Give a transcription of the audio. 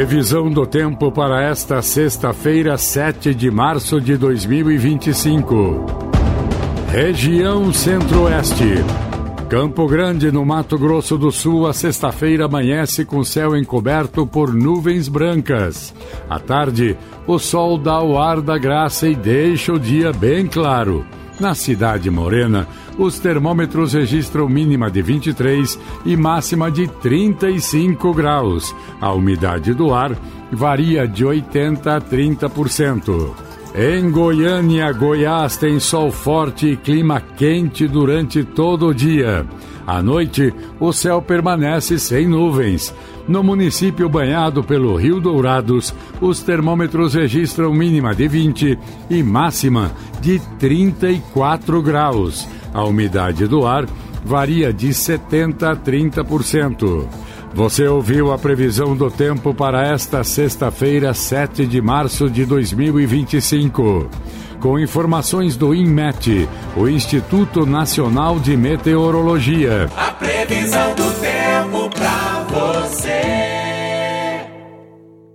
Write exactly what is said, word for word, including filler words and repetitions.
Previsão do tempo para esta sexta-feira, sete de março de dois mil e vinte e cinco. Região Centro-Oeste. Campo Grande, no Mato Grosso do Sul, a sexta-feira amanhece com céu encoberto por nuvens brancas. À tarde, o sol dá o ar da graça e deixa o dia bem claro. Na Cidade Morena, os termômetros registram mínima de vinte e três e máxima de trinta e cinco graus. A umidade do ar varia de oitenta a trinta por cento. Em Goiânia, Goiás tem sol forte e clima quente durante todo o dia. À noite, o céu permanece sem nuvens. No município banhado pelo Rio Dourados, os termômetros registram mínima de vinte e máxima de trinta e quatro graus. A umidade do ar varia de setenta a trinta por cento. Você ouviu a previsão do tempo para esta sexta-feira, sete de março de dois mil e vinte e cinco. Com informações do INMET, o Instituto Nacional de Meteorologia. A previsão do tempo para você.